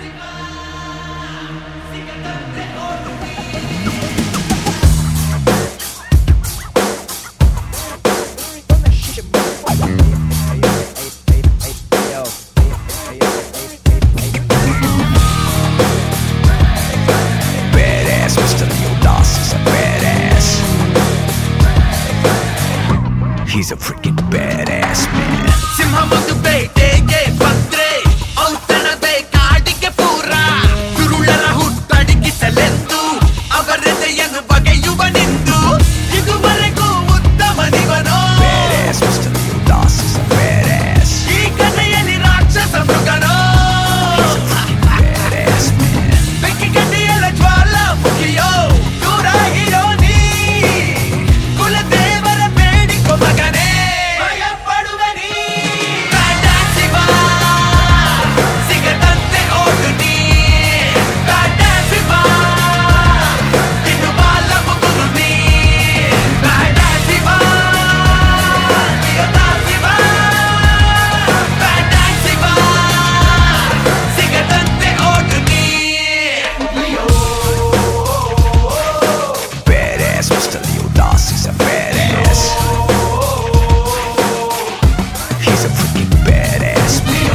Badass, Mr. Leo Das is a badass. He's a freaking badass man. ಸಿಂಹಮೊಂದು ಬೇಟೆಗೆ ಬಂದ್ರೆ ಔತಣವೇ ಕಾಡಿಗೆ ಪೂರ ಕುರುಳರ ಹುಟ್ಟಡಗಿಸಲೆಂದು ಅವರೆದೆಯನ್ನು ಬಗೆಯುವನೆಂದು ಇದುವರೆಗೂ ಉತ್ತಮನಿವನೋ. Badass, Mr. Leo Das is a badass. ಈ ಕಥೆಯಲ್ಲಿ ರಾಕ್ಷಸ ಮೃಗನೋ. He's a freaking badass man. ಬೆಂಕಿ ಗಡ್ಡೆಯಲ್ಲ ಜ್ವಾಲಾಮುಖಿಯೋ ದೂರ ಇರೋ ನೀ ಕುಲದೇವರ ಬೇಡಿಕೊ ಮಗನೇ ಭಯ ಪಡುವೆ ನೀ. ಬ್ಯಾಡಾಸ್ ಶಿವ ಸಿಗದಂತೆ ಓಡು ನೀ. ಬ್ಯಾಡಾಸ್ ಶಿವ ಇನ್ನು ಬಾಲ ಮುಗುರು ನೀ. ಬ್ಯಾಡಾಸ್ ಶಿವ ಸಿಗದಾಸ್ ಶಿವ. ಬ್ಯಾಡಾಸ್ ಶಿವ ಸಿಗದಂತೆ ಓಡು ನೀ. Badass, Mr. Leo Das is a badass. He's a freaking badass man.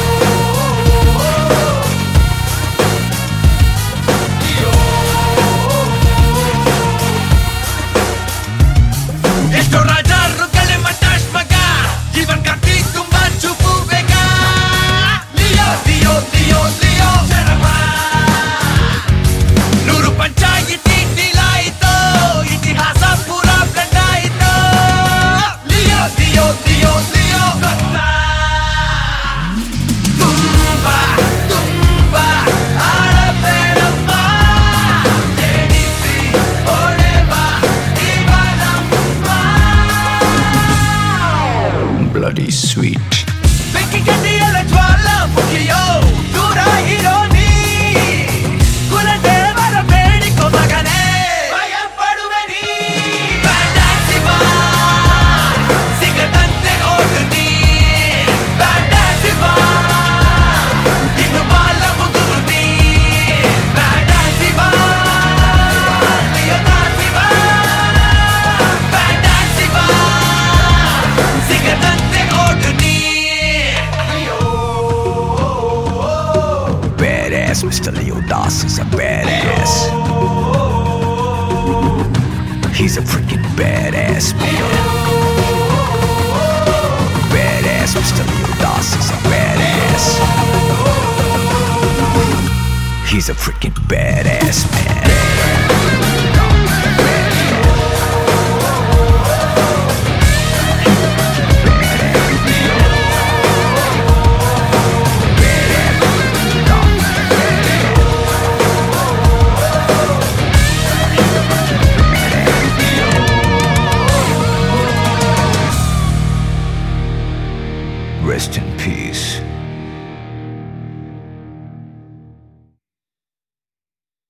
ಎಷ್ಟೋ ರಾಜರುಗಳೇ ಮಟಾಶ್ ಮಗ ಜೀವನ್ ಕಟ್ಟಿ ತುಂಬಾ ಚುಪು ಬೇಗ. ಲಿಯೋ ಲಿಯೋ ಲಿಯೋ ಲಿಯೋ ಶರಮ ನೂರು ಪಂಚಾಯಿತಿ ಡೀಲಾಯಿತು ಇತಿಹಾಸ ಪೂರ ಬ್ಲಡ್ ಆಯಿತು. ಲಿಯೋ ಲಿಯೋ ಲಿಯೋ ಲಿಯೋ ಗೊತ್ತಾ ತುಂಬಾ ತುಂಬಾ ಆಡಬೇಡಮ್ಮ ಎಣಿಸಿ ಹೊಡೆವ ಇವನಮ್ಮ. Bloody sweet. ಬೆಂಕಿ ಗಡ್ಡೆಯಲ್ಲ ಜ್ವಾಲಾಮುಖಿಯೋ ದೂರ ಇರೋ ನೀ ಕುಲದೇವರ ಬೇಡಿಕೊ ಮಗನೇ ಭಯ ಪಡುವೆ ನೀ. ಬ್ಯಾಡಾಸ್ ಶಿವ ಸಿಗದಂತೆ ಓಡು ನೀ. ಬ್ಯಾಡಾಸ್ ಶಿವ ಇನ್ನು ಬಾಲ ಮುಗುರು ನೀ. ಬ್ಯಾಡಾಸ್ ಶಿವ ಲಿಯೋದಾಸ್ ಶಿವ. ಬ್ಯಾಡಾಸ್ ಶಿವ ಸಿಗದಂತೆ ಓಡು ನೀ. Badass, Mr. Leo Das is a badass. He's a freaking badass man. Badass, Mr. Leo Das is a badass. He's a freaking badass man.